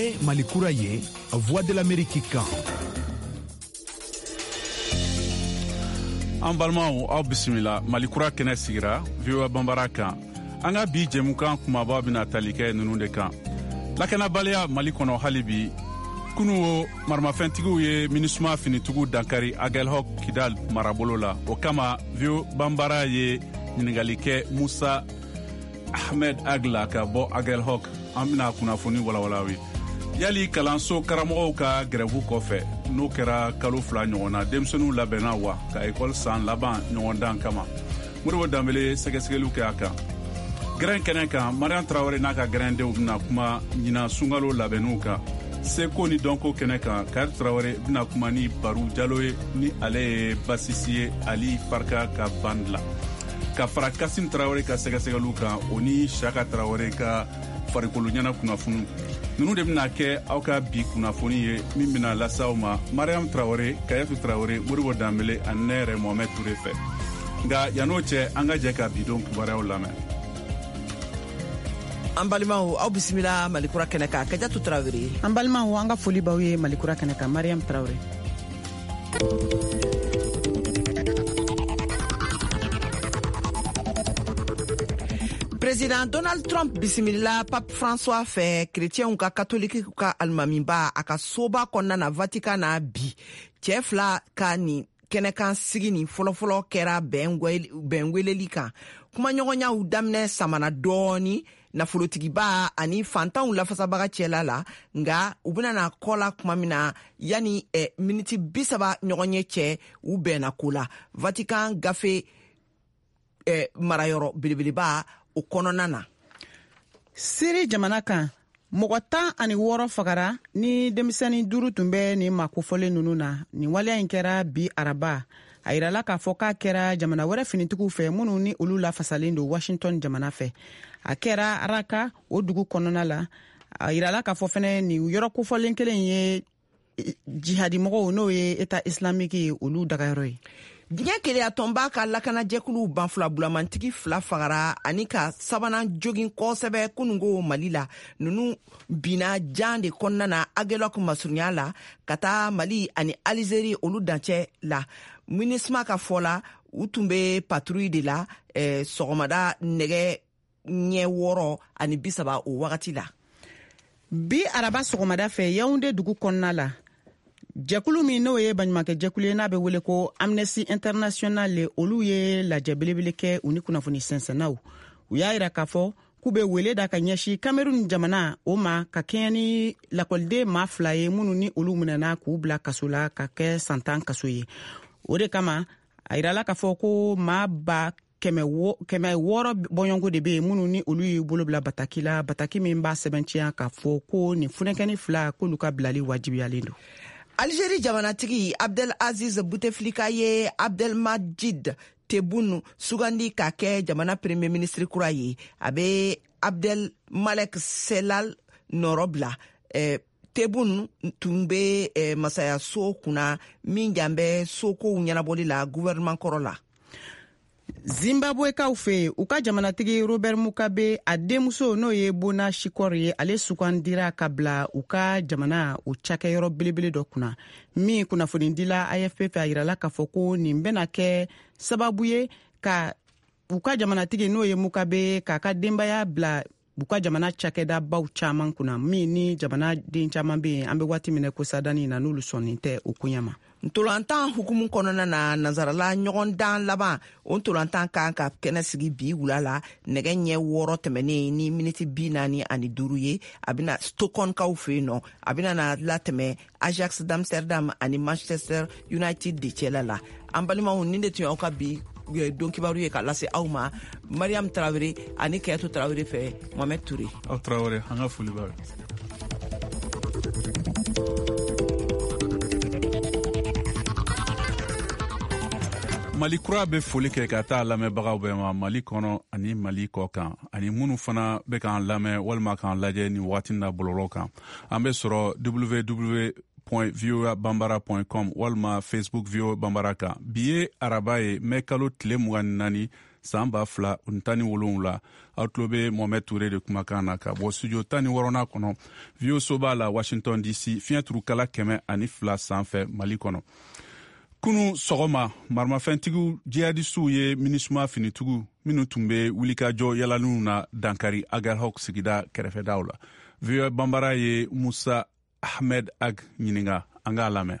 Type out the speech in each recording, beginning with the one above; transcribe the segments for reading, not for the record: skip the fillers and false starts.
ye Mali kura ye Voix de l'Amérique kan. An balimaw aw bisimila Mali kura kɛnɛ sigira VOA Bambara kan. An ka bi jɛmukan kumaba bɛna tali kɛ ninnu de kan. Lakanabaliya Mali kɔnɔ hali bi kunu o maramafɛntigiw ye MINUSMA finitigiw dankari Aguelhok Kidal marabolo la. O kama VOA Bambara ye ɲininkali kɛ Musa Ahmed Agla ka bɔ Aguelhok. An bɛna kunnafoni walawalaw ye. Yali kalanso karamɔgɔw ka grève kɔfɛ n'o kɛra kalo 2 ɲɔgɔn na denmisɛnninw labɛnna wa ka école san laban ɲɔgɔn dan kama. Modibo Dambele sɛgɛsɛgɛliw kɛ a kan. Grɛn kɛnɛ kan Mariam Traoré n'a ka grɛndenw bɛna kuma ɲina sunkalo labɛnniw kan. Seko ni dɔnko kɛnɛ kan Kari Traoré bɛna kuma ni Baru Jalo ye ni ale ye Basisi ye Ali Farka ka band la. Ka fara Kasim Traoré ka sɛgɛsɛgɛliw kan o ni Shaka Traoré ka farikolo ɲɛna kunnafoni. Nunu de bɛna kɛ aw ka bi kunnafoni ye min bɛna lase aw ma Mariam Traoré, Kayatou Traoré, Modibo Dambele ani ne yɛrɛ Mohamed Touré fɛ. Nka yan'o cɛ an ka jɛ ka bidon kibaruyaw lamɛn. An balimaw aw bisimila Mali kura kɛnɛ kan Kayatou Traoré. An balimaw an ka foli b'aw ye Mali kura kɛnɛ kan Mariam Traoré. Président Donald Trump bisimila Pape François fɛ chrétienw ka catholique ka alimamiba a ka soba kɔnɔna na Vatican na bi cɛ fila ka ni kɛnɛkan sigi ni fɔlɔfɔlɔ kɛra bɛn weleli kan kumaɲɔgɔnyaw daminɛ samana dɔɔni nafolotigiba ani fantanw lafasabaga cɛla la nga u bena na kɔla kuma min na yani miniti 30 ɲɔgɔn ye cɛ u bɛnna ko la Vatican gafe marayɔrɔ belebeleba o kɔnɔna na. Siri jamana kan mɔgɔ 16 fagara ni denmisɛnnin 5 tun bɛ ni makofɔlen ninnu na ni waleya in kɛra bi araba a yirala k'a fɔ k'a kɛra jamana wɛrɛ finitigiw fɛ minnu ni olu lafasalen don Washington jamana fɛ a kɛra Araka o dugu kɔnɔna la a yirala k'a fɔ fɛnɛ ni yɔrɔ kofɔlen kelen ye jihadimɔgɔw n'o ye État islamique ye olu dagayɔrɔ ye. Diɲɛ keleya tɔnba ka lakanajɛkulu banfula bulamantigi 2 fagara ani ka sabanan jogin kɔsɛbɛ kunungo Mali la nunu bina jan de kɔnɔna na Aguelhok masurunya la ka taa Mali ani Algérie olu dancɛ la MINUSMA ka fɔla u tun be patrouille de la sɔgɔmada nɛgɛ ɲɛ 6 ani 30 o wagati la. Bi araba sɔgɔmada fɛ Yaoundé dugu kɔnɔna la jɛkulu min n'o ye baɲumankɛ jɛkulu ye n'a bɛ wele ko Amnesty International le olu ye lajɛ belebele kɛ u ni kunnafoni sɛnsɛnnaw u y'a yira k'a fɔ k'u bɛ wele da ka ɲɛsin Cameroun jamana o ma ka kɛɲɛ ni lakɔliden maa 2 ye minnu ni olu minɛna k'u bila kaso la ka kɛ san 10 kaso ye o de kama a yirala k'a fɔ ko maa ba 600 bɔɲɔngo de bɛ yen minnu ni olu y'u bolo bila bataki la bataki min b'a sɛbɛntiya k'a fɔ ko nin furakɛni 2 k'olu ka bilali wajibiyalen don. Algérie jamanatigi Abdelaziz Bouteflika ye Abdelmadjid Tebboune sugandi ka kɛ jamana premier ministre kura ye a be Abdelmalek Selal nɔrɔ bila Tebboune tun be masaya so kunna min jan bɛ sokow ɲɛnabɔli la gouvernement kɔrɔ la. Zimbabwekaw fɛ u ka jamanatigi Robert Mugabe a denmuso n'o ye Bona Shikor ye ale sugandira ka bila u ka jamana o cakɛyɔrɔ belebele dɔ kunna min kunnafonidila AFP fɛ a yirala k'a fɔ ko nin bɛna kɛ sababu ye ka u ka jamanatigi n'o ye Mugabe k'a ka denbaya bila u ka jamana cakɛda baw caman kunna min ni jamana den caman bɛ yen an bɛ waati minɛ ko sadani na n'olu sɔnnin tɛ o koɲɛ ma. Ntolantan hukumu kɔnɔna na nazarala ɲɔgɔn dan laban o ntolantan kan ka kɛnɛ sigi bi wula la nɛgɛ ɲɛ 6 tɛmɛnen ni miniti 45 ye a bɛna Stockholmkaw fɛ yen nɔ a bɛna na latɛmɛ Ajax d'Amsterdam ani Manchester United de cɛla la an balimaw nin de tun y'aw ka bi don kibaru ye ka lase aw ma Mariam Traoré ani Kayatou Traoré fɛ Mohamed Touré. Aw Traoré an ka foli b'a ye. Mali kura bɛ foli kɛ ka taa lamɛnbagaw bɛɛ ma Mali kɔnɔ ani Mali kɔ kan ani minnu fana bɛ k'an lamɛn walima k'an lajɛ ni waati na bɔlɔlɔ kan an bɛ sɔrɔ www.voabambara.com walima Facebook VOA Bambara kan bi ye araba ye mai kalo tile 24 san 2017 aw tulo be Mohamed Touré de kumakan na ka bɔ studio 16 kɔnɔ Vio Soba la Washington DC fiɲɛ turukala 102 sanfɛ Mali kɔnɔ. Kunu sɔgɔma maramafɛntigiw jihadisiw ye MINUSMA finitigiw minnu tun be wulikajɔ yalaninw na dankari Aguelhok sigida kɛrɛfɛdaw la. Vio Bambara ye Musa Ahmed Ag ɲininga an k'a lamɛn.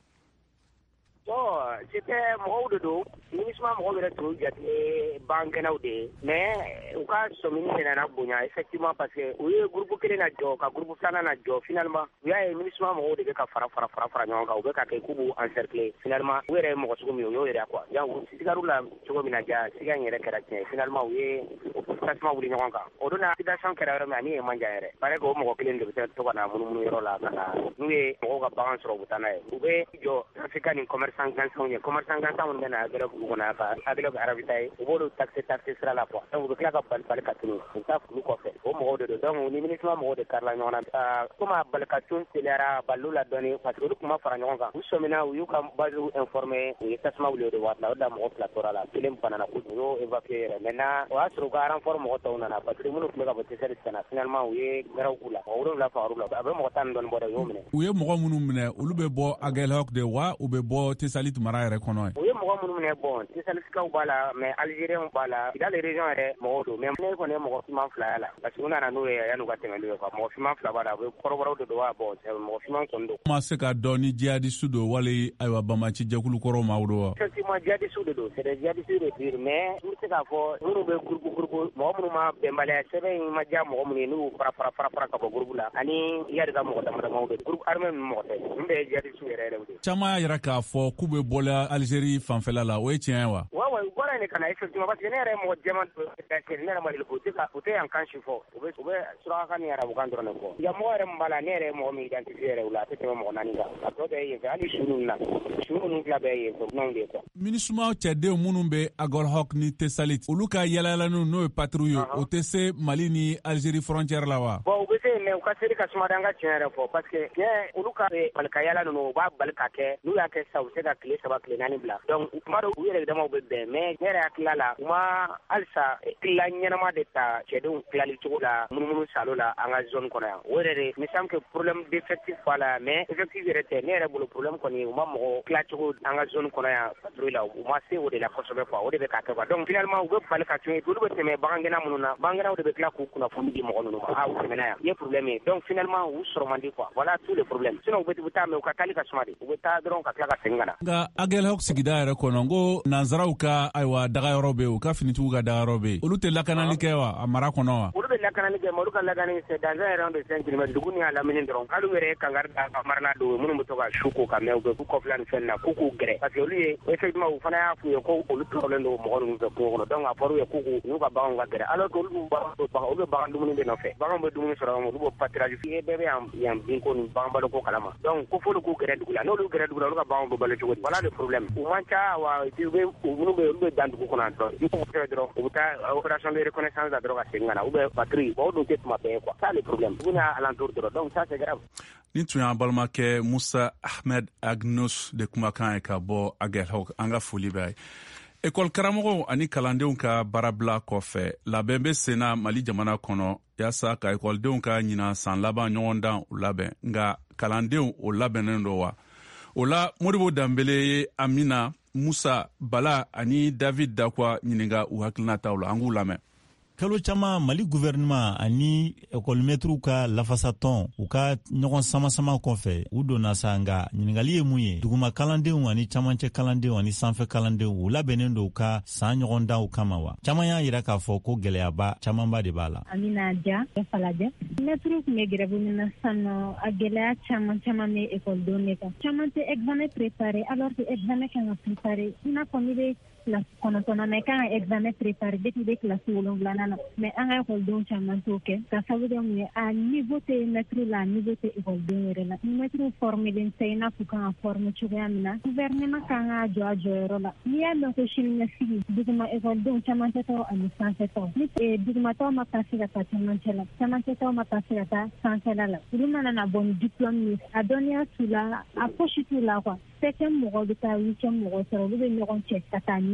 C'était mɔgɔw de don MINUSMA mɔgɔw yɛrɛ tun jate baankɛlaw de ye mais u ka sɔmini nana bonya effectivement parce que u ye groupe kelen na jɔ ka groupe filanan na jɔ finalement u y'a ye MINUSMA mɔgɔw de bɛ ka fara ɲɔgɔn kan u bɛ ka kɛ k'u b'u encercler finalement u yɛrɛ ye mɔgɔ cogo min u y'o yɛrɛ quoi donc u sigar'u la cogo min na ja siga in yɛrɛ kɛra tiɲɛ finalement u ye tasuma wuli ɲɔgɔn kan o don na situation kɛra yɔrɔ min ani ye man jan yɛrɛ paraît que o mɔgɔ kelen de bɛ to ka na munumunu yɔrɔ la ka na n'u ye mɔgɔw ka bagan sɔrɔ u bɛ taa n'a ye u bɛ jɔ Afrika ni commerçant gansanw ye commerçant gansanw minnu bɛ na Aguelhok dugu kɔnɔ ka Aguelhok arabita ye u b'olu taxe sira la quoi donc u bɛ tila ka bali ka tunu u taa fulu kɔfɛ o mɔgɔw de don donc ni MINUSMA mɔgɔw de karila ɲɔgɔn na comme a bali ka tun teliyara balilu la dɔɔni parce que olu tun ma fara ɲɔgɔn kan u sɔmina u y'u ka base informé u ye tasuma wuli o de waati la o de la mɔgɔ 2 tora la kelen banana u y'o évacué yɛrɛ maintenant o y'a sɔrɔ u ka renfort mɔgɔ tɔw nana parce que minnu tun bɛ ka bɔ TCRS ka na finalement u ye gɛrɛw k'u la mɔgɔ 7 fagar'u la a bɛ mɔgɔ 10 dɔɔni bɔ dɛ u y'o minɛ. U ye mɔgɔ minnu minɛ olu bɛ bɔ Aguelhok de wa u bɛ bɔ Tesalit mara yɛrɛ kɔnɔ ye. U ye mɔgɔ minnu minɛ bon Tesalikaw b'a la mais Algériens b'a la dans les régions yɛrɛ mɔgɔw don mais ne kɔni ye mɔgɔ finman 2 y'a la parce que u nana n'u ye yan'u ka tɛmɛli ye quoi mɔgɔ finman 2 b'a la u bɛ kɔrɔbɔrɔw de don wa bon mɔgɔ finman kɔni don. Ma se ka dɔn ni jihadistes don wali ayiwa Bamaci jɛkulu kɔrɔ maaw don wa. Effectivement jihadistes de don c'est des jihadistes de pur mais n bɛ se k'a fɔ minnu bɛ groupe mɔgɔ minnu ma bɛnbaliya sɛbɛn in ma diya mɔgɔ minnu ye n'u fara ka bɔ groupe la ani yari ka mɔgɔ damadamaw de groupe armé ninnu mɔgɔ tɛ n bɛ jihadistes yɛrɛ de. Caman y'a jira k'a fɔ k'u bɛ bɔla Algérie fanfɛla la o ye tiɲɛ ye wa. wa u bɔra yen kana effectivement parce que ne yɛrɛ ye mɔgɔ jɛman ne yɛrɛ ma deli u tɛ yan kan si fɔ u bɛ surakakan ni arabukan dɔrɔn de fɔ yan mɔgɔ yɛrɛ min b'a la ne yɛrɛ ye mɔgɔ min identifié yɛrɛ u la a tɛ tɛmɛ mɔgɔ 4 kan a tɔ bɛɛ ye yen fɛ hali su ninnu na su ninnu tila bɛɛ ye yen fɛ dunanw de ye quoi. MINUSMA cɛdenw minnu bɛ Aguelhok ni Tesalit olu ka yalayalaninw n'o ye patrouille ye o tɛ se Mali ni Algérie frontière la wa. bon u bɛ se yen mais u ka seli ka suma an ka tiɲɛ yɛrɛ fɔ parce que olu ka bali ka yala ninnu u b'a bali ka kɛ n'u y'a kɛ sisan u bɛ se ka tile 3 tile 4 bila donc tuma dɔw u yɛrɛ damaw bɛ bɛn mais ne yɛrɛ hakilila la u ma halisa tila ɲɛnama de ta cɛdenw tilali cogo la munumunu salo la an ka zone kɔnɔ yan o yɛrɛ de me semble que problème d'effectif b'a la mais effectif yɛrɛ tɛ ne yɛrɛ bolo problème kɔni u ma mɔgɔ tila cogo an ka zone kɔnɔ yan patrouille la u ma se o de la kosɛbɛ quoi o de bɛ k'a kɛ quoi donc finalement u bɛ bali ka tun ye olu bɛ tɛmɛ bagangɛnna minnu na bagangɛnnaw de bɛ tila k'u kunnafoni di mɔgɔ ninnu ma u tɛmɛna yan i ye problème ye donc finalement u sɔrɔ man di quoi voilà tous les problèmes sinon u bɛ taa mais u ka taali ka suma de u bɛ taa dɔrɔn ka tila ka segin ka na. nka Aguelhok sigida yɛrɛ kɔnɔ n ko nanzaraw ka ayiwa dagayɔrɔ bɛ u ka finitigiw ka dagayɔrɔ bɛ olu tɛ lakanali kɛ wa a mara kɔnɔ wa. olu bɛ lakanali kɛ mais olu ka lakani c'est dans un rayon de 5 kilomètres dugu ni y'a lamini dɔrɔn hali u yɛrɛ ye kangari da ka marana don minnu bɛ to ka su ko ka mɛn u bɛ k'u kɔfila ni fɛn na k'u k'u gɛrɛ parce que olu ye effectivement u fana y'a f'u ye ko olu tɔɔrɔlen don mɔgɔ ninnu fɛ kungo kɔnɔ donc a fɔra u ye k'u n'u ka baganw ka gɛrɛ alors que olu bɛ bagan dumuni de nɔfɛ baganw bɛ dumuni sɔrɔ olu b'o pâturage fii bɛɛ bɛ yan binko ni bagan baloko kalama donc ko f'olu k'u gɛrɛ dugu la n'olu gɛrɛ dugu la olu ka baganw bɛ balo cogo di voilà le problème u man ca wa minnu bɛ olu bɛ dan dugu kɔnɔ dɔrɔn i ko kɛ dɔrɔn u bɛ taa opération de reconnaissance la dɔrɔn ka segin ka na ou bien patrouille o dun tɛ tuma bɛɛ quoi ça le problème dugu n'a alentour dɔrɔn donc ça c'est grave. Ni tun y'an balimakɛ Musa Ahmed Agnus de kumakan ye ka bɔ Aguelhok an ka foli b'a ye. École karamɔgɔw ani kalandenw ka baarabila kɔfɛ labɛn bɛ senna Mali jamana kɔnɔ yaasa ka écoledenw ka ɲinan san laban ɲɔgɔn dan u labɛn nka kalandenw o labɛnnen don wa. O la Modibo Dambele ye Amina Musa Bala ani David Dakwa ɲininka u hakilinataw la an k'u lamɛn. Kalo caman Mali gouvernement ani écolemètres ka lafasatɔn u ka ɲɔgɔn sama kɔfɛ u donna sa nga ɲiningali ye mun ye duguma kalandenw ani camancɛ kalandenw ani sanfɛ kalandenw u labɛnnen don ka san ɲɔgɔn daw kama wa caman y'a yira k'a fɔ ko gɛlɛyaba camanba de b'a la. Amina Dia Falajɛ mètres kun bɛ grève min na sisan a gɛlɛya caman bɛ écoledenw de kan caman tɛ examen préparé alors que examen kan ka préparé i n'a fɔ n'i bɛ classe 9 na kan ka examen préparé depuis bɛ classe 7 na mais an ka écoledenw caman t'o kɛ ka sababu kɛ mun ye a niveau tɛ maître la a niveau tɛ écoledenw yɛrɛ la maître formelen tɛ i n'a fɔ kan ka former cogoya min na gouvernement kan ka jɔ a jɔyɔrɔ la n'i y'a dɔn ko siniɲɛsigi duguma écoledenw camancɛtɔw ani sanfɛtɔw ni dugumatɔw ma passé ka taa camancɛ la camancɛtɔw ma passé ka taa sanfɛla la olu mana na bɔ ni diplôme ye a dɔnniya t'u la a poche t'u la quoi 7e mɔgɔw bɛ taa 8e mɔgɔw sɔrɔ olu bɛ ɲɔgɔn cɛ ka taa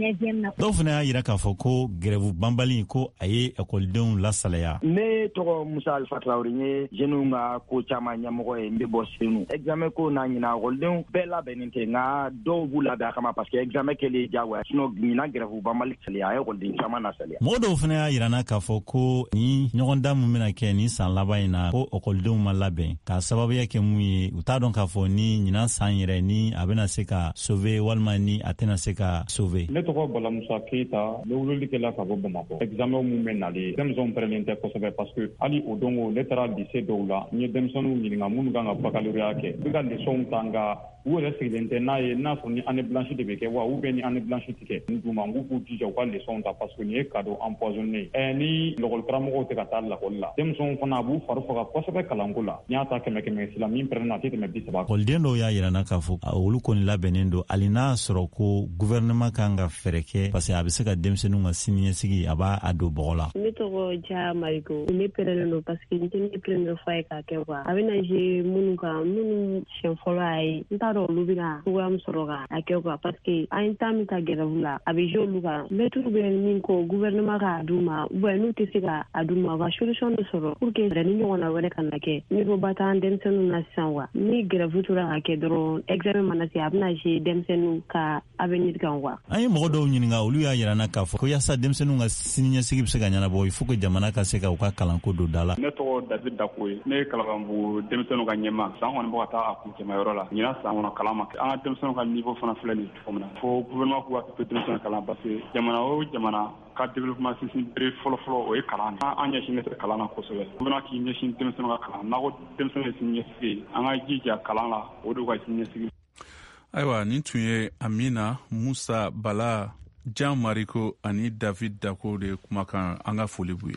dɔw fana y'a yira k'a fɔ ko grève banbali ko a ye ekɔlidenw lasalaya. Ne tɔgɔ Musa Alpha Traoré ye jeunes ka ko caman ɲɛmɔgɔ ye, n bɛ bɔ Senu. Examen ko n'a ɲina ekɔlidenw bɛɛ labɛnnen tɛ, nka dɔw b'u labɛn a kama parce que examen kɛlen diyagoya, sinon ɲina grève banbali saliya a ye ekɔliden caman lasaliya. Mɔgɔ dɔw fana y'a yirana k'a fɔ ko ni ɲɔgɔndan min bɛna kɛ ni san laban in na ko ekɔlidenw ma labɛn, k'a sababuya kɛ mun ye u t'a dɔn k'a fɔ ni ɲinan san yɛrɛ ni a bɛna se ka sauver walima ni a tɛna se ka sauver. Ne tɔgɔ Bala Musa Keita, ne wololikɛla ka bɔ Bamakɔ. Examen mun bɛ nalen denmisɛnw pɛrɛnnen tɛ kosɛbɛ parce que hali o dongo ne taara lycée dɔw la, n ye denmisɛnninw ɲininka minnu kan ka baccalauréat kɛ, u bɛ ka leçons ta nka u yɛrɛ sigilen tɛ n'a ye n'a sɔrɔ ni année blanche de bɛ kɛ wa ou bien ni année blanche tɛ kɛ. N d'u ma n k'u jija u ka leçons ta parce que nin ye cadeau empoisonné. Ni lakɔli karamɔgɔw tɛ ka taa lakɔli la, denmisɛnw fana a b'u fari faga kosɛbɛ kalanko la. N'i y'a ta 100 la min pɛrɛnna a tɛ tɛmɛ 30. Ekɔliden dɔw y'a yirana k'a fɔ olu kɔni labɛnnen don hali n'a sɔrɔ ko gouvernement kan ka fɛɛrɛ kɛ parce que a bɛ se ka denmisɛnninw ka siniɲɛsigi a b'a don bɔgɔ la. Ne tɔgɔ Ja Mariko, ne pɛrɛnnen don parce que n tɛ ne première fois ye k'a kɛ quoi. A bɛna jouer minnu kan minnu siɲɛ fɔlɔ y'a ye, n t'a dɔn olu bɛna cogoya min sɔrɔ k'a kɛ quoi parce que an ye temps min ta grève la a bɛ jouer olu kan. Maître bɛ min ko gouvernement k'a d'u ma ou bien n'u tɛ se k'a d'u ma u ka solution dɔ sɔrɔ pour que ni ɲɔgɔnna wɛrɛ kana kɛ. Niveau ba t'an denmisɛnninw na sisan wa. Ni grève tora ka kɛ dɔrɔn examen mana se a bɛna jouer denmisɛnninw ka avenir kan quoi. An ye mɔgɔ dɔw ɲininka olu y'a yirana k'a fɔ ko yaasa denmisɛnninw ka siniɲɛsigi bɛ se ka ɲɛnabɔ il faut que jamana ka se ka u ka kalanko don da la. Ne tɔgɔ David Dako ye, ne ye Kalabanbugu denmisɛnninw ka ɲɛma. San kɔni bɛ ka taa a kuncɛmayɔrɔ la. Ɲinan san kɔnɔ kalan ma kɛ. An ka denmisɛnninw ka niveau fana filɛ nin cogo min na. Fo gouvernement k'u hakili to denmisɛnninw kalan parce que jamana o jamana ka développement sinsin bere fɔlɔ-fɔlɔ o ye kalan de. An ɲɛsinnen tɛ kalan na kosɛbɛ. Gouvernement k'i ɲɛsin denmisɛnninw ka kalan. N'a ko denmisɛnninw ye siniɲɛsigi an ka jija kalan la o de ka siniɲɛsigi. Ayiwa nin tun ye Amina, Musa, Bala, Jan Mariko ani David Dako de kumakan an ka foli b'u ye.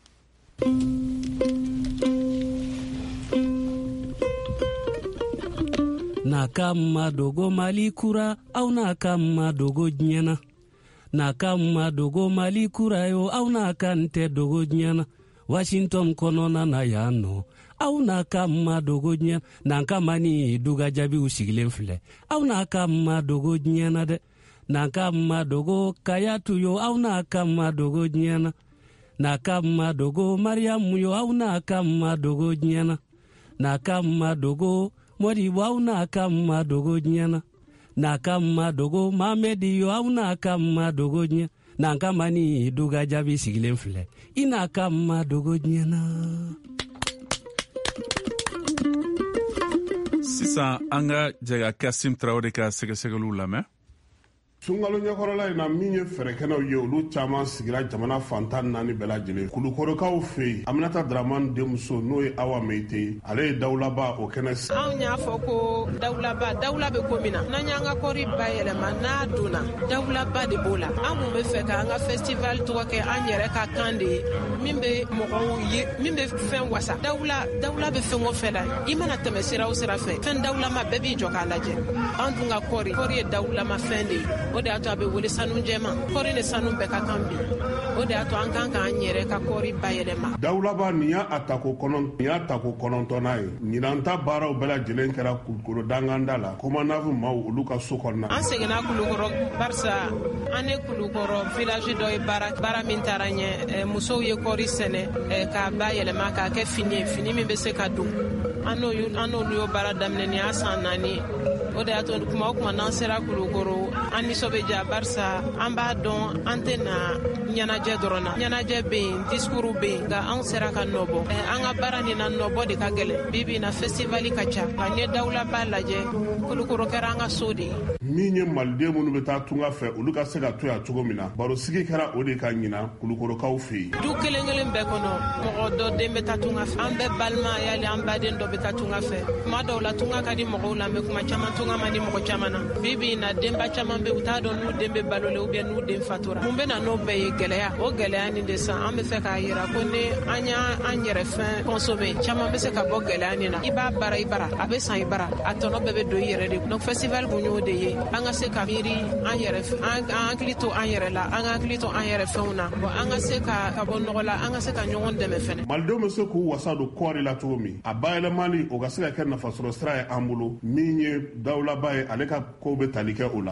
Na kama dogo Mali kura au na kama dogo diɲɛna, na kama dogo Mali kura yo au na kante dogo diɲɛna, Washington kɔnɔna na yan nɔ aw n'a ka ma dogo diɲɛ n'an ka mani duga jaabiw sigilen filɛ aw n'a ka ma dogo diɲɛ na dɛ n'an ka ma dogo Kayatu yo aw n'a ka ma dogo diɲɛ na n'a ka ma dogo Mariamu yo aw n'a ka ma dogo diɲɛ na n'a ka ma dogo Modibo aw n'a ka ma dogo diɲɛ na n'a ka ma dogo Mamedi yo aw n'a ka ma dogo diɲɛ n'an ka mani duga jaabi sigilen filɛ I n'a ka ma dogo diɲɛ na. Sisan an ka jɛga Kasim Traoré ka sɛgɛsɛgɛliw lamɛn. Sunkalo ɲɛkɔrɔla in na min ye fɛrɛkɛnɛw ye olu caman sigira jamana fantan 4 bɛɛ lajɛlen. Kulukɔrɔkaw fɛ yen Aminata Dramane denmuso n'o ye Awa Meyite ale ye Dawulaba o kɛnɛ. Anw y'a fɔ ko Dawula bɛ ko min na n'an y'an ka kɔri bayɛlɛma n'a donna Dawulaba de b'o la. An mun bɛ fɛ k'an ka festival tɔgɔ kɛ an yɛrɛ ka kan de ye min bɛ mɔgɔw ye min bɛ fɛn wasa. Dawula bɛ fɛn o fɛn la I mana tɛmɛ sira o sira fɛ fɛn Dawulama bɛɛ b'i jɔ k'a lajɛ. An dun ka kɔri ye Dawulama fɛn de ye. O de y'a to a bɛ wele sanu jɛma kɔri ni sanu bɛɛ ka kan bi o de y'a to an kan k'an yɛrɛ ka kɔri bayɛlɛma. Dawulaba nin y'a tako 9nan ye ɲinan ta baaraw bɛɛ lajɛlen kɛra Kulukoro danganda la Komanafu maaw olu ka so kɔnɔna. An seginna Kulukɔrɔ barisa an ye Kulukɔrɔ village dɔ ye baara min taara ɲɛ musow ye kɔri sɛnɛ k'a bayɛlɛma k'a kɛ fini min bɛ se ka don an n'olu y'o baara daminɛ nin y'a san 4 o de y'a to kuma o kuma n'an sera Kulukɔrɔ an nisɔn bɛ ja barisa an b'a dɔn an tɛ na ɲɛnajɛ dɔrɔn na ɲɛnajɛ bɛ yen discours bɛ yen nka anw sera ka nɔbɔ an ka baara nin na nɔbɔ de ka gɛlɛn bi na festival ka ca nka n ye Dawulaba lajɛ Kulukɔrɔ kɛra an ka so de ye. Min ye maliden minnu bɛ taa tunga fɛ olu ka se ka to yan cogo min na baro sigi kɛra o de ka ɲina Kulukɔrɔkaw fɛ yen. Du kelen bɛɛ kɔnɔ mɔgɔ dɔ den bɛ taa tunga fɛ an bɛɛ balima yali an baden dɔ bɛ taa tunga fɛ kuma dɔw la tunga ka di mɔgɔw la mɛ kuma caman tunga man di mɔgɔ caman na bi na denba caman bɛ u t'a dɔn n'u den bɛ balolen ou bien n'u den fatura mun bɛ na n'o bɛɛ ye gɛlɛya o gɛlɛya nin de san an bɛ fɛ k'a yira ko ni an y'an yɛrɛ fɛn consommer caman bɛ se ka bɔ gɛlɛya nin na I b'a bara a bɛ san I bara a tɔnɔ bɛɛ bɛ don I yɛrɛ de donc festival kun y'o de ye an ka se ka miiri an yɛrɛ an hakili to an yɛrɛ la an ka hakili to an yɛrɛ fɛnw na bon an ka se ka bɔ nɔgɔ la an ka se ka ɲɔgɔn dɛmɛ fɛnɛ. Malidenw bɛ se k'u wasa don kɔɔri la cogo min a bayɛlɛmali o ka se ka kɛ nafasɔrɔ sira ye an bolo min ye Dawulaba ye ale ka ko bɛ tali kɛ o la. Jamana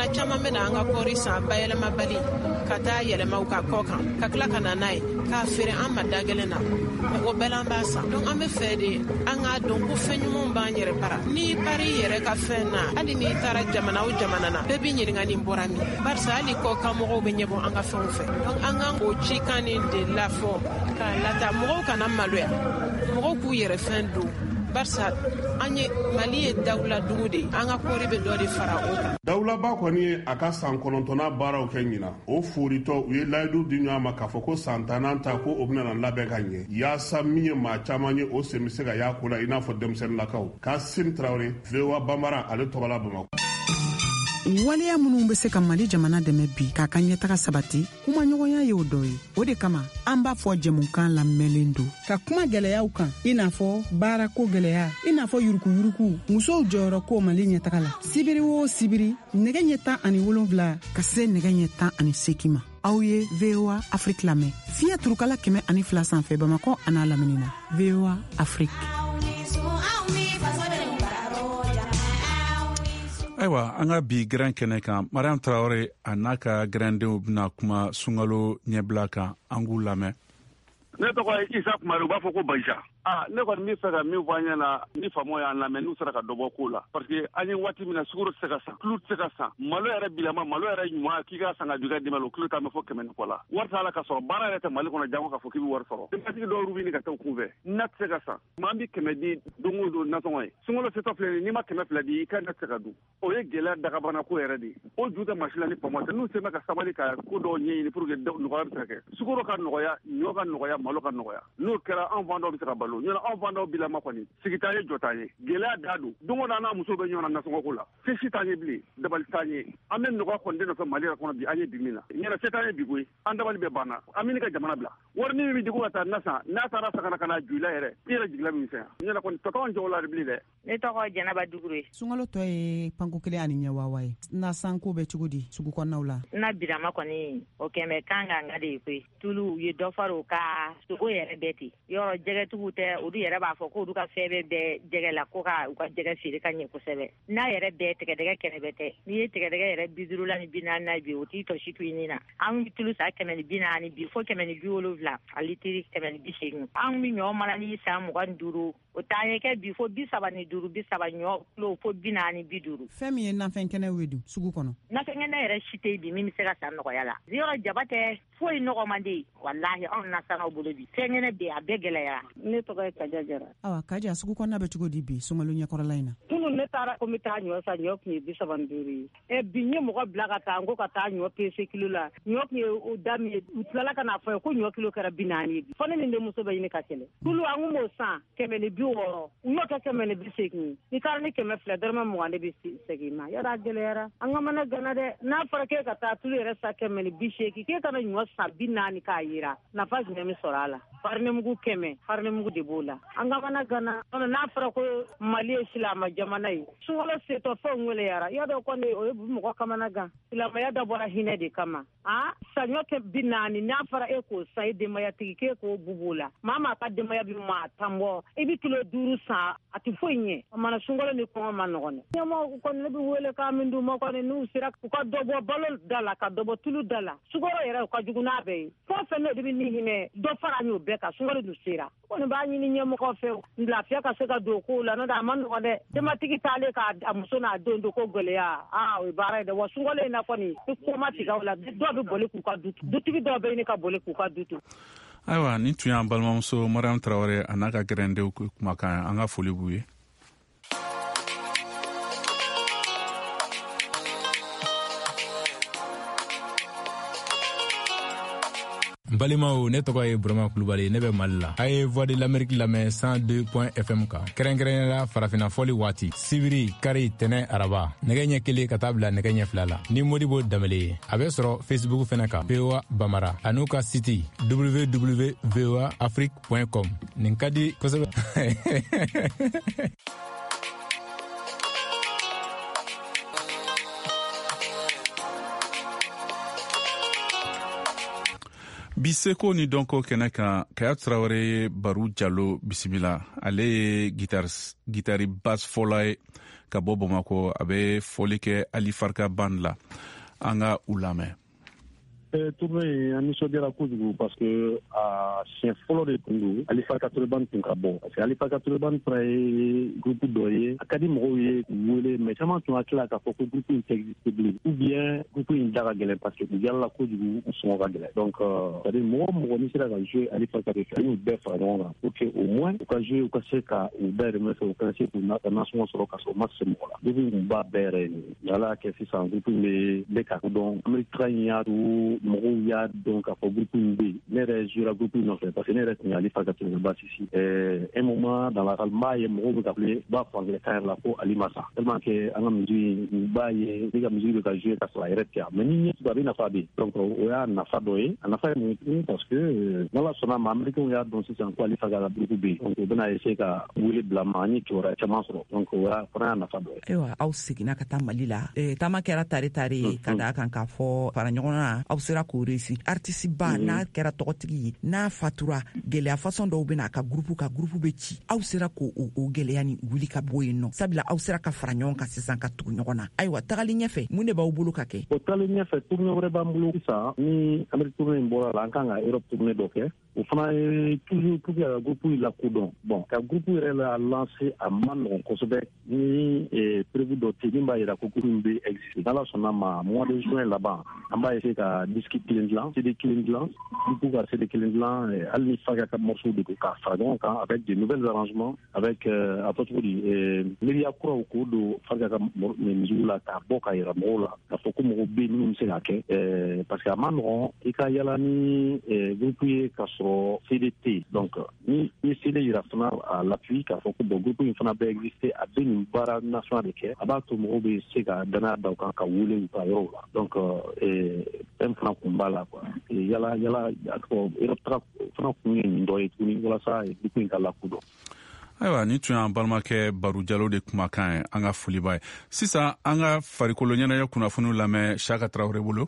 jamana caman bena an ka kɔɔri san bayɛlɛmabali ka taa yɛlɛmaw ka kɔ kan ka tila ka na n'a ye k'a feere an ma dagɛlɛn na o bɛɛ la an b'a san donc an be fɛ de an k'a dɔn ko fɛn ɲumanw b'an yɛrɛ bara n'i pari yɛrɛ ka fɛn na hali n'i taara jamana o jamana na bɛɛ b'i ɲininga nin bɔra min barisa hali kɔ kan mɔgɔw be ɲɛbɔ an ka fɛnw fɛ donc an kan k'o cikan nin de lafɔ k'a lata mɔgɔw kana maloya mɔgɔw k'u yɛrɛ fɛn don barisa an ye Mali ye dawula dugu de an ka kɔɔri be dɔ de fara o kan. Dawulaba kɔni ye a ka san 9nan baaraw kɛ ɲina o foritɔ u ye layidu di ɲɔgɔn ma k'a fɔ ko san 10nan ta ko o bena labɛn ka ɲɛ yaasa min ye maa caman ye o sen be se ka y'a ko la i n'a fɔ denmisɛnnilakaw Kasim Traoré VOA Bambara ale tɔgɔla Bamakɔ. waleya minnu be se ka Mali jamana dɛmɛ bi k'a ka ɲɛtaga sabati kumaɲɔgɔnya ye o dɔ ye o de kama an b'a fɔ jɛmukan lamɛnlen don ka kuma gwɛlɛyaw kan i n'a fɔ baarako gwɛlɛya i n'a fɔ yurukuyuruku musow jɔyɔrɔ ko Mali ɲɛtaga la sibiri o sibiri nɛgɛ ɲɛ 17 ka se nɛgɛ ɲɛ 18 ma aw ye VOA Afrique lamɛn fiɲɛ turukala 102 sanfɛ Bamakɔ an'a lamini na VOA Afrique. Ayiwa an ka bi grɛn kɛnɛ kan Mariam Traoré a n'a ka grɛndenw bena kuma sunkalo ɲɛbila kan an k'u lamɛn. Ne tɔgɔ ye Isa Kumari u b'a fɔ ko Baja. Ne kɔni min fɛ ka min fɔ an ɲɛna ni faamaw y'an lamɛn n'u sera ka dɔ bɔ ko la parce que an ye waati min na sukaro tɛ se ka san tulu tɛ se ka san malo yɛrɛ bilama malo yɛrɛ ɲuman k'i ka san ka du i ka denbaya la o kilo taa bɛ fɔ 100 ni kɔ la wari t'a la ka sɔrɔ baara yɛrɛ tɛ Mali kɔnɔ jango k'a fɔ k'i bɛ wari sɔrɔ denbatigi dɔw ɲini ka taa u kun fɛ na tɛ se ka san maa bɛ 100 di don o don nasɔngɔ ye sunkalo setɔ filɛ nin n'i ma 200 di i ka na tɛ se ka dun o ye gɛlɛya dagabana ko yɛrɛ de o ju tɛ masi la ni pɔmɔ tɛ n'u se ka sabali ka ko dɔw ɲɛɲini pour que nɔgɔya bɛ se ka kɛ sukaro ka nɔgɔya ɲɔ ka nɔgɔya malo ka nɔgɔya n'o kɛra anw fan dɔw bɛ se ka balo ɲɔna anw fan dɔw bilama kɔni sigi t'an ye jɔ t'an ye gɛlɛya da don don o don an n'a musow bɛ ɲɔgɔn na nasɔngɔko la fisi t'an ye bilen dabali t'an ye an bɛ nɔgɔya kɔni den nɔfɛ Mali yɛrɛ kɔnɔ bi an ye bi min na ɲɛna se t'an ye bi koyi an dabali bɛ banna an bɛ ka jamana bila wari min bɛ di ko ka taa na san n'a taara sagana ka na juila yɛrɛ i yɛrɛ jigila min fɛ ɲɛna kɔni tɔtɔ jɔw la bilen dɛ. Ne tɔgɔ Jɛnɛba Dugure. Sunkalo tɔ ye panko 1 ani ɲɛ wawa ye na sanko bɛ cogo di sugu kɔnɔnaw la. Na birama kɔni o kɛmɛ kan ka nka de ye koyi tulu u ye dɔ fara o ka sogo yɛrɛ bɛɛ ten yɔrɔ jɛgɛtigiw tɛ olu yɛrɛ b'a fɔ k'olu ka fɛn bɛɛ jɛgɛ la ko ka u ka jɛgɛ feere ka ɲɛ kosɛbɛ n'a yɛrɛ bɛɛ tigɛdɛgɛ kɛnɛbɛ tɛ n'i ye tigɛdɛgɛ yɛrɛ 50 la ni 40 bi o t'i tɔ si to ɲini na an bɛ tulu sa 140 bi fo 170 a litiri 180 an bɛ ɲɔ mana ni san 25 o t'an ye kɛ bi fo 75 ɲɔ kilo fo 40-50. Fɛn min ye nafɛn kɛnɛ ye dun sugu kɔnɔ nafɛn kɛnɛ yɛrɛ si tɛ bi min bɛ se ka san nɔgɔya la yɔrɔ jaba tɛ foyi nɔgɔman de ye walahi anw na sanaw bolo bi fɛn kɛnɛ bɛ a bɛɛ gɛlɛyara. Ne tɔgɔ ye Kaja Jara. Awa Kaja sugu kɔnɔna bɛ cogo di bi sunkalo ɲɛkɔrɔla in na. Tunu ne taara ko n bɛ taa ɲɔ san ɲɔ tun ye 75 ye bi n ye mɔgɔ bila ka taa n ko ka taa ɲɔ pese kilo la ɲɔ tun ye o daminɛ u tilala ka n'a fɔ ye ko ɲɔ kilo kɛra 40 ye bi fɔ ne ni n denmuso bɛ ɲini ka kɛlɛ tulu an kun m'o san 160 n y'o kɛ 180 ni taara ni 100 dɔrɔmɛ 20 de bɛ segin ma yɔrɔ a gɛlɛyara an ka mana gana dɛ n'a fɔra k'e ka taa tulu yɛrɛ san 180 k'e kana ɲɔ san 40 k'a yira nafa jumɛn bɛ sɔrɔ a la farinimugu 100 farinimugu de b'o la an ka mana gana n'a fɔra ko Mali ye silama jamana ye sunkalo setɔ fɛnw gɛlɛyara i y'a dɔn kɔni o ye mɔgɔ kamana gan silamɛya dabɔra hinɛ de kama saɲɔ kɛ 40 n'a fɔra e k'o san e denbayatigi k'e k'o bubu la maa maa ka denbaya bɛ maa tan bɔ i bɛ kilo 5 san a tɛ foyi ɲɛ o mana sunkalo ni kɔngɔ ma nɔgɔn dɛ ɲɛmɔgɔ kɔni ne bɛ wele k'a min d'u ma kɔni n'u sera u ka dɔ bɔ balo da la ka dɔ bɔ tulu da la sukaro yɛrɛ u ka jugu n'a bɛɛ ye fɛn o fɛn n'o de bɛ ni hinɛ dɔ fara an y'o bɛɛ kan sunkalo dun sera kɔni b'a ɲini ɲɛmɔgɔ fɛ lafiya ka se ka don kow la n'o tɛ a ma nɔgɔn dɛ denbatigi taalen k'a muso n'a den don ko gɛlɛya o ye baara ye dɛ wa sunkalo in na kɔni ni ko ma tigɛ o la dɔw bɛ boli k'u ka dutigi dɔw bɛ ɲini ka boli k'u ka du to. Ayiwa nin tun y'an balimamuso Mariam Traoré a n'a ka grɛndenw kumakan an ka foli b'u ye. Balimaw ne tɔgɔ ye Burama Kulubali ne bɛ Mali la a ye Voix de l'Amérique lamɛn 102.fm kan kɛrɛnkɛrɛnnenya farafina fɔli waati sibiri kari tɛnɛ araba nɛgɛ ɲɛ 1 ka taa bila nɛgɛ ɲɛ 2 la ni Modibo Danbele ye a bɛ sɔrɔ Facebook fɛnɛ kan VOA Bambara a n'u ka site www.voaafrique.com nin ka di kosɛbɛ. Biseko ni donko kɛnɛ kan Kaya Traoré ye Baru Jalo bisimila. Ale ye gitari basse fɔlɔ ye ka bɔ Bamako. A bɛ fɔli kɛ Ali Farka band la. An ka u lamɛn. Tournée an nisɔndiyara kojugu parce que siɲɛ fɔlɔ de tun don Ali Farka Touré band tun ka bɔ parce que Ali Farka Touré band fana ye groupe dɔ ye a ka di mɔgɔw ye k'u wele mais caman tun hakili k'a fɔ ko groupe in tɛ existe bilen ou bien groupe in da ka gɛlɛn parce que u yalala kojugu u sɔngɔ ka gɛlɛn donc c'est à dire mɔgɔ mɔgɔ n'i sera ka jouer Ali Farka de fɛ an y'u bɛɛ fara ɲɔgɔn kan pour que au moins u ka jouer u ka se ka u dayirimɛ sɔrɔ u ka se k'u nasɔngɔ sɔrɔ ka sɔrɔ u ma se mɔgɔ la groupe in tun b'a bɛɛ yɛrɛ ye ala y'a kɛ sisan groupe in bɛ ka dɔn Amerika in y'a to mɔgɔw y'a dɔn k'a fɔ groupe in bɛ yen ne yɛrɛ jouera groupe in nɔfɛ parce que ne yɛrɛ tun ye Ali Farka Touré basse ici un moment dans la calme m'a ye mɔgɔw bɛ ka file b'a fɔ anglais-kan yɛrɛ la ko Ali Massa tellement que an ka musique u b'a ye ne ka musique bɛ ka jouer ka sɔrɔ a yɛrɛ tɛ yan mais ni ɲɛ tugu a bɛ nafa bɛ yen donc o y'a nafa dɔ ye a nafa ye mun ye tuguni parce que n'Ala sɔnna ma américains y'a dɔn sisan ko Ali Farka ka groupe bɛ yen donc u bɛna essayer ka wele bila ma an ye kibaruya caman sɔrɔ donc o y'a fana y'a nafa dɔ ye. Ayiwa aw seginna ka taa Mali la taama kɛra tare ka d'a kan k'a fɔ fara ɲɔgɔn na aw sera k'o réussir artiste ba n'a kɛra tɔgɔtigi ye n'a fatura gɛlɛya façon dɔw bɛ n'a ka groupe bɛ ci aw sera k'o gɛlɛya ni wuli ka bɔ yen nɔ sabula aw sera ka fara ɲɔgɔn kan sisan ka tugu ɲɔgɔn na ayiwa tagali ɲɛfɛ mun de b'aw bolo ka kɛ. O tagali ɲɛfɛ tournée wɛrɛ b'an bolo sisan ni Amérique tournée in bɔra la an kan ka Europe tournée dɔ kɛ o fana ye toujours pour que ka groupe in lakodɔn bon ka groupe yɛrɛ la lancer a ma nɔgɔn kosɛbɛ ni prévu dɔ tɛ min b'a yira ko groupe in bɛ exister n'Ala sɔnna ma mois de juin laban an b'a essayer ka disque kelen dilan CD kelen dilan du coup ka CD kelen dilan hali ni Farka ka morceau de ko k'a fara ɲɔgɔn kan avec de nouvelles arrangements avec a fɔ cogo di miiriya kuraw k'o don Farka ka musique la k'a bɔ ka yira mɔgɔw la k'a fɔ ko mɔgɔw bɛ yen minnu bɛ se k'a kɛ parce que a ma nɔgɔn i ka yala ni groupe ye ka sɔrɔ CD tɛ donc ni CD yira fana à l'appui k'a fɔ ko bon groupe in fana bɛ exister a bɛ nin baara national de kɛ a b'a to mɔgɔw bɛ se ka danaya da u kan ka wele u ka yɔrɔw la donc fɛn fana kun b'a la quoi yala a tɔgɔ Europe taga fana kun ye nin dɔ ye tuguni walasa groupe in ka lakodɔn. Ayiwa ni tun y'an balimakɛ Baru Jalo de kumakan ye an ka foli b'a ye sisan an ka farikolo ɲɛnajɛ kunnafoniw lamɛn Saka Traoré bolo.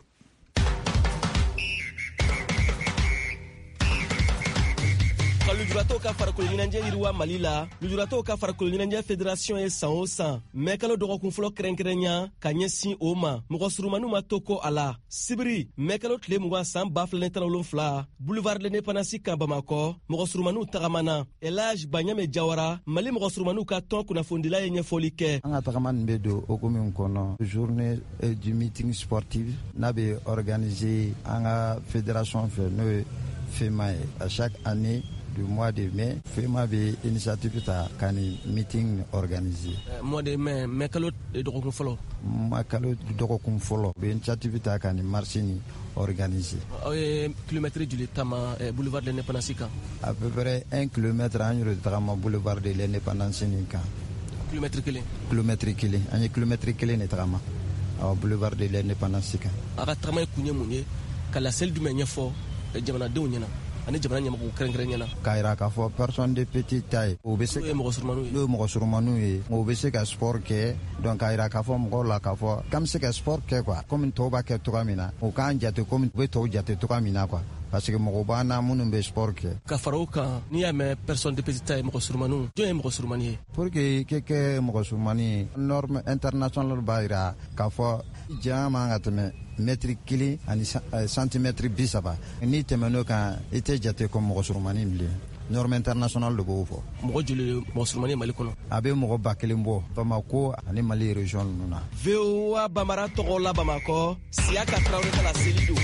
Lujuratɔw ka farikolo ɲɛnajɛ yiriwa Mali la lujuratɔw ka farikolo ɲɛnajɛ fédération ye san o san mɛkalo dɔgɔkun fɔlɔ kɛrɛnkɛrɛnya ka ɲɛsin o ma mɔgɔ surumaniw ma to ko a la sibiri mɛkalo tile 20 san 2017 boulevard de l'Indépendance kan Bamakɔ mɔgɔ surumaniw tagamana Elage Banyame Jawara Mali mɔgɔ surumaniw ka tɔn kunnafondila ye ɲɛfɔli kɛ an ka tagama nin bɛ don hokumu min kɔnɔ journée du meeting sportif n'a bɛ organiser an ka fédération fɛ n'o ye FEMA ye à chaque année du mois de mai, FEMA avait initiative ta kani meeting organisé. Mois de mai, mais kalo dɔgɔkun fɔlɔ. Kalo dɔgɔkun fɔlɔ, be initiative ta kani marché ni organisé. Aw ye kilomètre joli tama boulevard de l'Indépendance kan? À peu près 1 kilomètre an yɛrɛ tagama boulevard de l'Indépendance ni kan. Kilomètre kelen. Kilomètre kelen, an ye kilomètre kelen de tagama. Boulevard de l'Indépendance kan. A ka tagama ye kun ye mun ye? Ka laseli jumɛn ɲɛfɔ jamanadenw ɲɛna? Ani jamana ɲɛmɔgɔw kɛrɛnkɛrɛn ɲɛna k'a yira k'a fɔ personne de petite taille o bɛ se ka mɔgɔ surumaniw ye o bɛ se ka sport kɛ donc k'a yira k'a fɔ mɔgɔw la k'a fɔ k'an bɛ se ka sport kɛ quoi comme tɔw b'a kɛ cogoya min na o k'an jate comme u bɛ tɔw jate cogoya min na quoi parce que mɔgɔ b'an na minnu bɛ sport kɛ ka fara o kan n'i y'a mɛn personne de petite taille mɔgɔ surumaniw jɔn ye mɔgɔ surumani ye pour que i ka kɛ mɔgɔ surumani ye norme internationale b'a yira k'a fɔ janya man ka tɛmɛ mètre kelen ani centimètre 30 n'i tɛmɛn'o kan i tɛ jate comme mɔgɔ surumani bilen norme international de b'o fɔ mɔgɔ joli mɔgɔ surumani Mali kɔnɔ a bɛ mɔgɔ 1000 bɔ Bamako ani Mali région ninnu na VOA Bambara tɔgɔ la Bamakɔ Siaka Traoré ka laseli don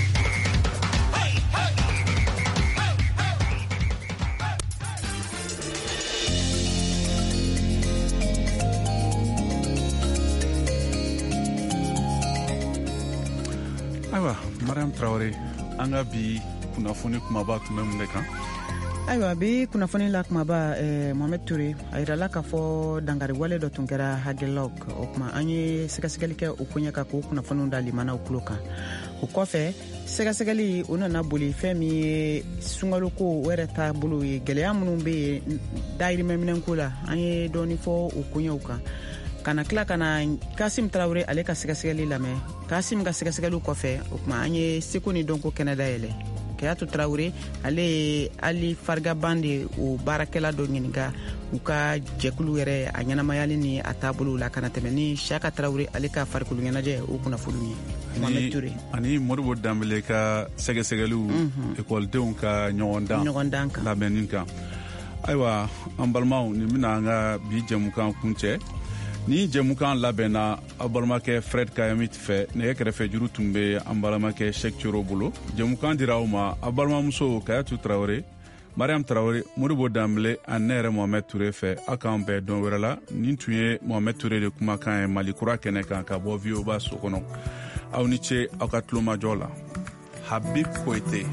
ayiwa Mariam Traoré an ka bi kunnafoni kumaba tun bɛ mun de kan ayiwa bi kunnafoni la kumaba Mohamed Touré a yirala k'a fɔ dangari wale dɔ tun kɛra Hagelog o kuma an ye sɛgɛsɛgɛli kɛ o koɲɛ kan k'o kunnafoniw da limanaw tulo kan o kɔfɛ sɛgɛsɛgɛli o nana boli fɛn min ye sungaloko o yɛrɛ ta bolo ye gɛlɛya minnu bɛ yen dayirimɛminɛnko la an ye dɔɔni fɔ o koɲɛw kan kana tila kana Kasim Traoré ale ka sɛgɛsɛgɛli lamɛn Kasim ka sɛgɛsɛgɛliw kɔfɛ o kuma an ye seko ni dɔnko kɛnɛ dayɛlɛ Kayatu Traoré ale Ali Farga Bande o baarakɛla dɔ ɲininka u ka jɛkulu yɛrɛ a ɲɛnamayali ni a taabolo la kana tɛmɛ ni Shaka Traoré ale ka farikolo ɲɛnajɛ o kunnafoni ye Mohamed Touré ani Modibo Dambele ka sɛgɛsɛgɛliw ekɔlidenw ka ɲɔgɔndan kan labɛnni kan. Ayiwa an balimaw ni bɛna an ka bi jɛmukan kuncɛ. Ni jɛmukan labɛnna a balimakɛ Fred Kayamit fɛ nɛgɛ kɛrɛfɛ juru tun bɛ an balimakɛ Sheikh Thioro bolo. Jɛmukan dira aw ma a balimamuso Kayatu Traoré, Mariam Traoré, Modibo Dambele ani ne yɛrɛ Mohamed Touré fɛ aw k'an bɛɛ dɔn wɛrɛ la. Nin tun ye Mohamed Touré de kumakan ye Mali kura kɛnɛ kan ka bɔ VOA so kɔnɔ. Aw ni ce aw ka tulomajɔ la. Habib Koité.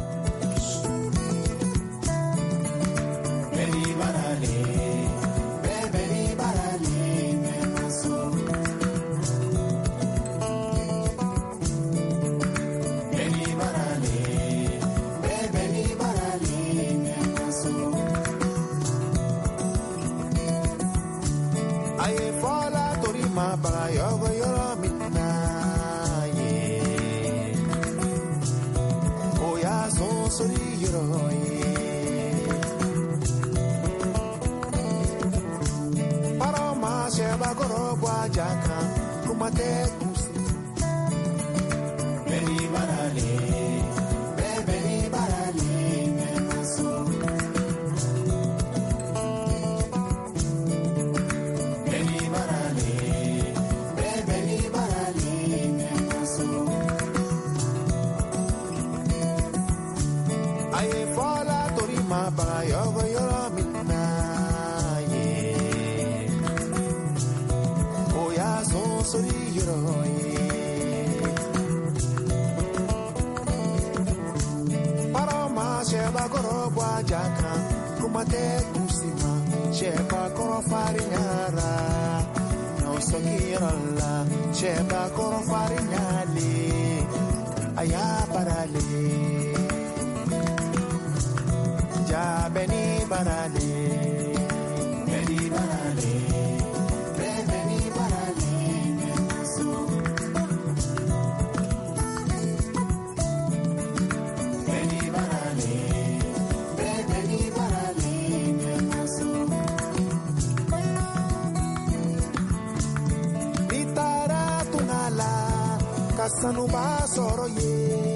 Sanu ba soro ye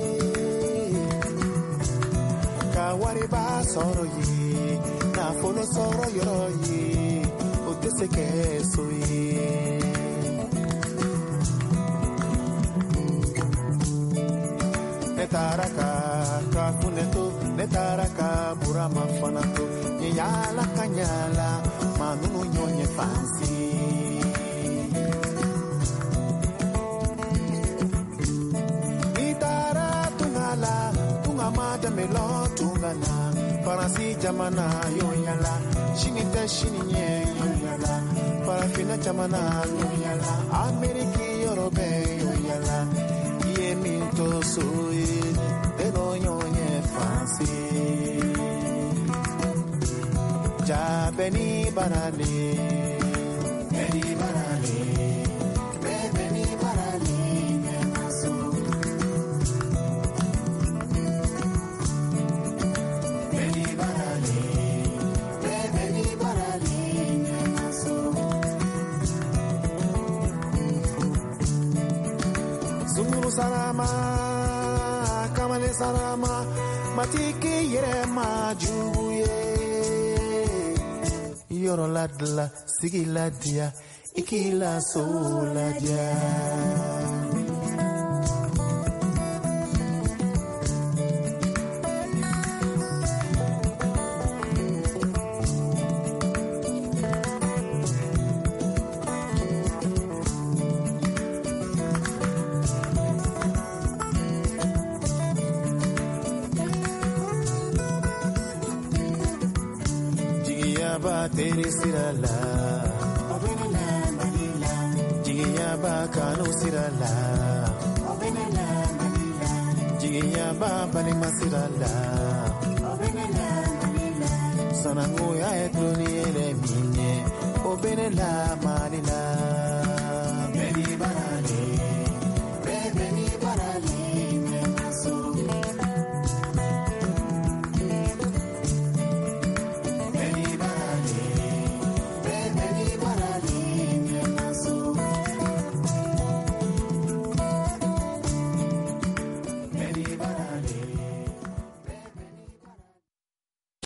ka wari ba soro ye na folo soro yoro ye o te se ke so ye netaraka ka kuneto netaraka burama fanato ye yala kanyala manunu nyonye fansi Melon tungana Farasi jamana yoyala Shinita shininye yoyala Farafina jamana yoyala Ameriki Europe yoyala Iye minto soye Deno yonye fansi Jabeni barale Beni barale Beni barale Sarama, Kamale Sarama, Matiki Yerema Juye, Yoroladla, Sigiladia, Ikila Soladia. Tere sirala, jigiya ba kanu sirala, jigiya ba balima sirala, sanangu ya etroni ele minye, obenela malila, beni barale.